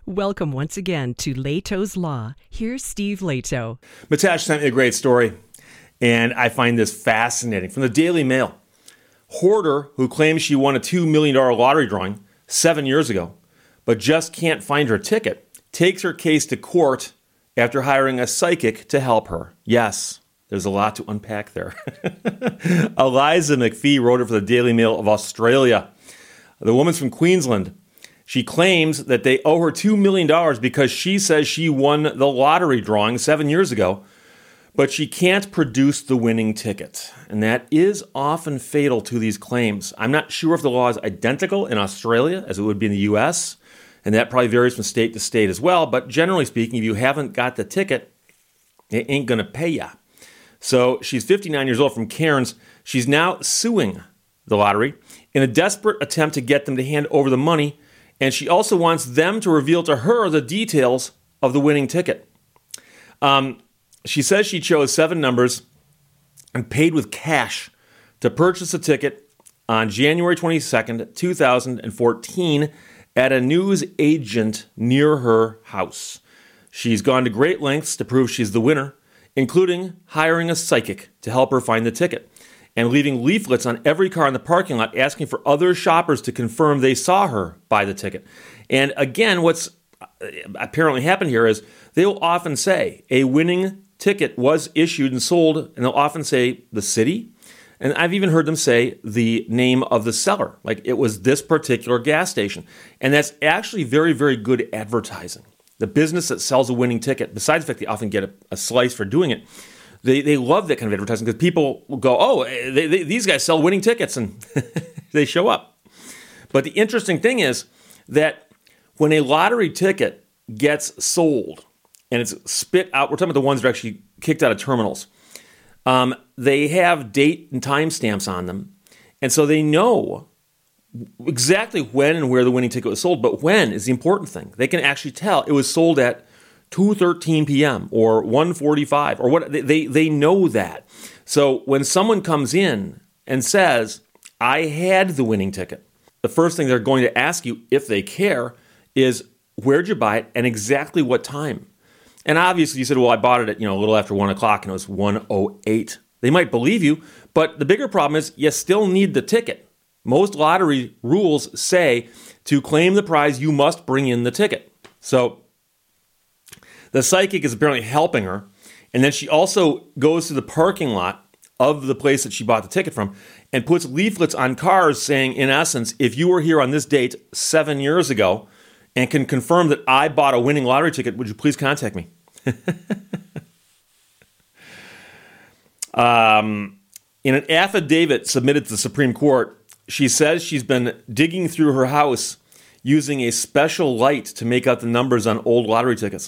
Welcome once again to Leto's Law. Here's Steve Leto. Mitesh sent me a great story, and I find this fascinating. From the Daily Mail, hoarder who claims she won a $2 million lottery drawing 7 years ago, but just can't find her ticket, takes her case to court after hiring a psychic to help her. Yes, there's a lot to unpack there. Eliza McPhee wrote it for the Daily Mail of Australia. The woman's from Queensland. She claims that they owe her $2 million because she says she won the lottery drawing 7 years ago, but she can't produce the winning ticket. And that is often fatal to these claims. I'm not sure if the law is identical in Australia as it would be in the U.S., and that probably varies from state to state as well. But generally speaking, if you haven't got the ticket, it ain't going to pay ya. So she's 59 years old from Cairns. She's now suing the lottery in a desperate attempt to get them to hand over the money. And she also wants them to reveal to her the details of the winning ticket. She says she chose 7 numbers and paid with cash to purchase a ticket on January 22nd, 2014 at a news agent near her house. She's gone to great lengths to prove she's the winner, including hiring a psychic to help her find the ticket and leaving leaflets on every car in the parking lot asking for other shoppers to confirm they saw her buy the ticket. And again, what's apparently happened here is they'll often say a winning ticket was issued and sold, and they'll often say the city. And I've even heard them say the name of the seller, like it was this particular gas station. And that's actually very, very good advertising. The business that sells a winning ticket, besides the fact they often get a slice for doing it, They love that kind of advertising because people will go, oh, these guys sell winning tickets, and they show up. But the interesting thing is that when a lottery ticket gets sold and it's spit out, we're talking about the ones that are actually kicked out of terminals, they have date and time stamps on them. And so they know exactly when and where the winning ticket was sold. But when is the important thing. They can actually tell it was sold at 2:13 p.m. or 1:45 or what they know that. So when someone comes in and says, I had the winning ticket, the first thing they're going to ask you, if they care, is where'd you buy it and exactly what time? And obviously you said, well, I bought it at a little after 1 o'clock and it was 1:08. They might believe you, but the bigger problem is you still need the ticket. Most lottery rules say to claim the prize, you must bring in the ticket. So the psychic is apparently helping her, and then she also goes to the parking lot of the place that she bought the ticket from and puts leaflets on cars saying, in essence, if you were here on this date 7 years ago and can confirm that I bought a winning lottery ticket, would you please contact me? In an affidavit submitted to the Supreme Court, she says she's been digging through her house using a special light to make out the numbers on old lottery tickets.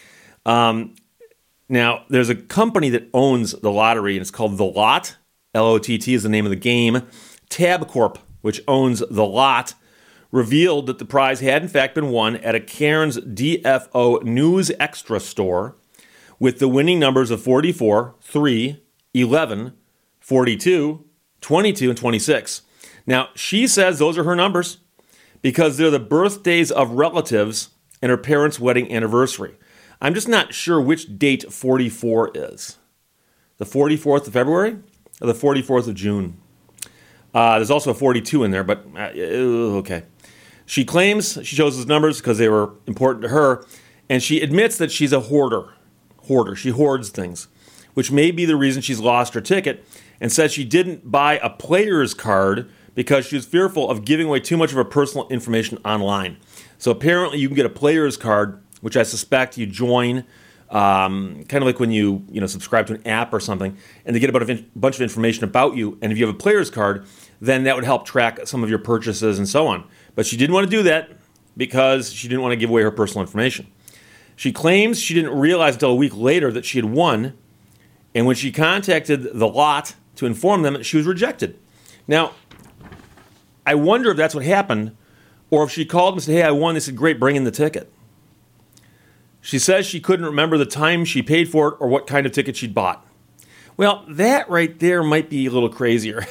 Now, there's a company that owns the lottery, and it's called The Lot. L-O-T-T is the name of the game. Tabcorp, which owns The Lot, revealed that the prize had in fact been won at a Cairns DFO News Extra store with the winning numbers of 44, 3, 11, 42, 22, and 26. Now, she says those are her numbers because they're the birthdays of relatives and her parents' wedding anniversary. I'm just not sure which date 44 is. The 44th of February or the 44th of June? There's also a 42 in there, but okay. She claims she chose those numbers because they were important to her, and she admits that she's a hoarder. She hoards things, which may be the reason she's lost her ticket, and says she didn't buy a player's card because she was fearful of giving away too much of her personal information online. So apparently you can get a player's card, which I suspect you join, kind of like when you subscribe to an app or something, and they get a bunch of information about you. And if you have a player's card, then that would help track some of your purchases and so on. But she didn't want to do that because she didn't want to give away her personal information. She claims she didn't realize until a week later that she had won, and when she contacted The Lot to inform them, she was rejected. Now, I wonder if that's what happened, or if she called and said, hey, I won. They said, great, bring in the ticket. She says she couldn't remember the time she paid for it or what kind of ticket she'd bought. Well, that right there might be a little crazier.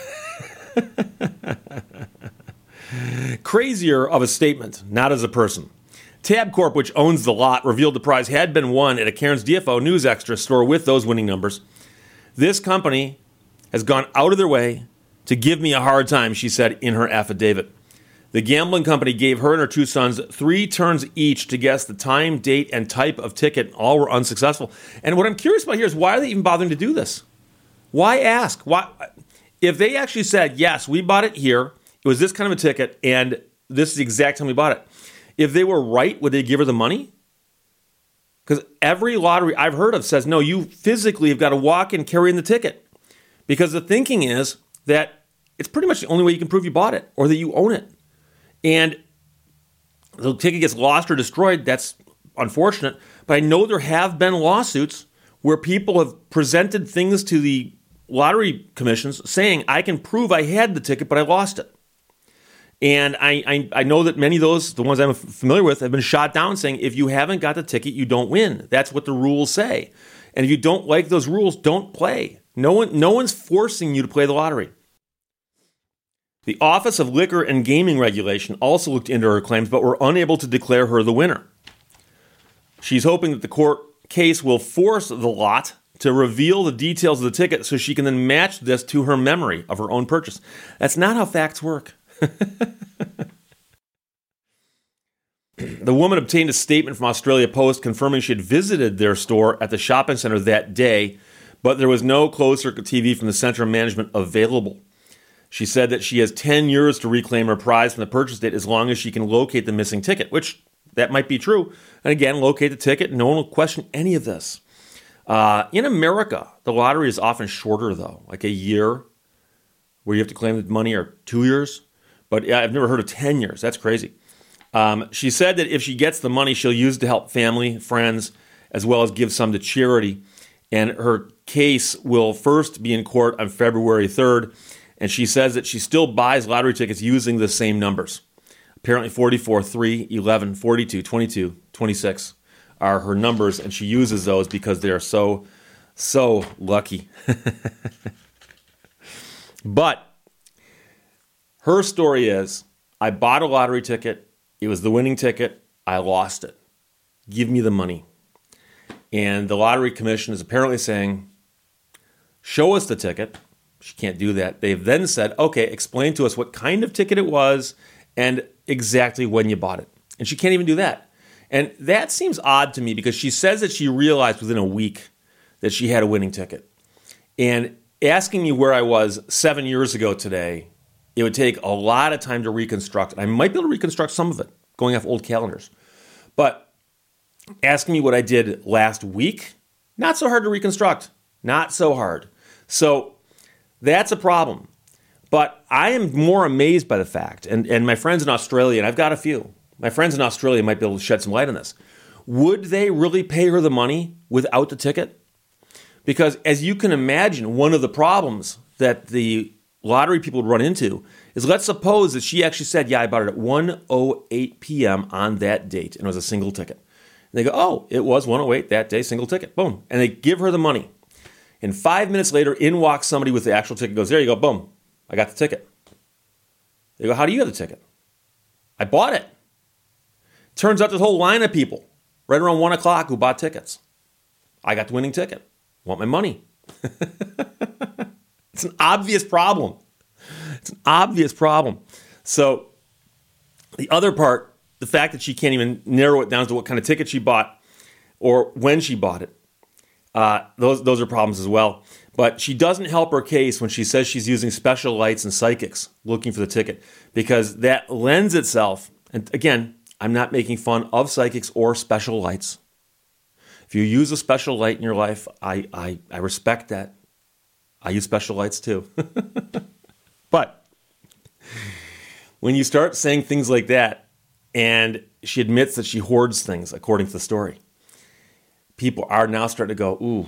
Crazier of a statement, not as a person. Tabcorp, which owns the lot, revealed the prize had been won at a Cairns DFO News Extra store with those winning numbers. This company has gone out of their way to give me a hard time, she said in her affidavit. The gambling company gave her and her two sons 3 turns each to guess the time, date, and type of ticket. All were unsuccessful. And what I'm curious about here is, why are they even bothering to do this? Why ask? Why, if they actually said, yes, we bought it here, it was this kind of a ticket, and this is the exact time we bought it. If they were right, would they give her the money? Because every lottery I've heard of says, no, you physically have got to walk and carry in the ticket. Because the thinking is that it's pretty much the only way you can prove you bought it or that you own it. And the ticket gets lost or destroyed, that's unfortunate. But I know there have been lawsuits where people have presented things to the lottery commissions saying, I can prove I had the ticket, but I lost it. And I know that many of those, the ones I'm familiar with, have been shot down saying, if you haven't got the ticket, you don't win. That's what the rules say. And if you don't like those rules, don't play. No one's forcing you to play the lottery. The Office of Liquor and Gaming Regulation also looked into her claims, but were unable to declare her the winner. She's hoping that the court case will force the lot to reveal the details of the ticket so she can then match this to her memory of her own purchase. That's not how facts work. The woman obtained a statement from Australia Post confirming she had visited their store at the shopping center that day, but there was no closed-circuit TV from the center management available. She said that she has 10 years to reclaim her prize from the purchase date as long as she can locate the missing ticket, which that might be true. And again, locate the ticket. No one will question any of this. In America, the lottery is often shorter, though, like a year where you have to claim the money, or 2 years. But yeah, I've never heard of 10 years. That's crazy. She said that if she gets the money, she'll use it to help family, friends, as well as give some to charity. And her case will first be in court on February 3rd. And she says that she still buys lottery tickets using the same numbers. Apparently 44, 3, 11, 42, 22, 26 are her numbers, and she uses those because they are so lucky. But her story is, I bought a lottery ticket. It was the winning ticket. I lost it. Give me the money. And the Lottery Commission is apparently saying, show us the ticket. She can't do that. They've then said, okay, explain to us what kind of ticket it was and exactly when you bought it. And she can't even do that. And that seems odd to me because she says that she realized within a week that she had a winning ticket. And asking me where I was 7 years ago today, it would take a lot of time to reconstruct. I might be able to reconstruct some of it going off old calendars. But asking me what I did last week, not so hard to reconstruct. Not so hard. So that's a problem. But I am more amazed by the fact, and my friends in Australia, and I've got a few, my friends in Australia might be able to shed some light on this. Would they really pay her the money without the ticket? Because as you can imagine, one of the problems that the lottery people would run into is, let's suppose that she actually said, yeah, I bought it at 1:08 p.m. on that date, and it was a single ticket. And they go, oh, it was 1:08 that day, single ticket, boom. And they give her the money. And 5 minutes later, in walks somebody with the actual ticket, goes, there you go, boom, I got the ticket. They go, how do you have the ticket? I bought it. Turns out there's a whole line of people right around 1 o'clock who bought tickets. I got the winning ticket. Want my money. It's an obvious problem. It's an obvious problem. So the other part, the fact that she can't even narrow it down to what kind of ticket she bought or when she bought it, those are problems as well. But she doesn't help her case when she says she's using special lights and psychics looking for the ticket, because that lends itself, and again, I'm not making fun of psychics or special lights. If you use a special light in your life, I respect that. I use special lights too. But when you start saying things like that, and she admits that she hoards things, according to the story, people are now starting to go, ooh,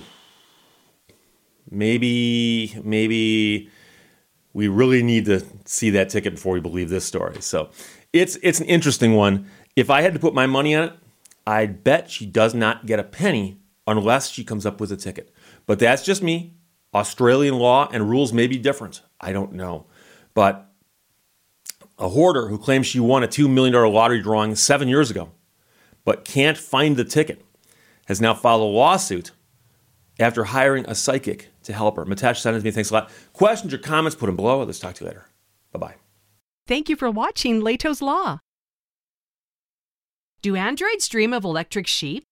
maybe we really need to see that ticket before we believe this story. So it's an interesting one. If I had to put my money on it, I'd bet she does not get a penny unless she comes up with a ticket. But that's just me. Australian law and rules may be different. I don't know. But a hoarder who claims she won a $2 million lottery drawing 7 years ago but can't find the ticket, has now filed a lawsuit after hiring a psychic to help her. Mitesh sent it to me. Thanks a lot. Questions or comments, put them below. Let's talk to you later. Bye-bye. Thank you for watching Leto's Law. Do androids dream of electric sheep?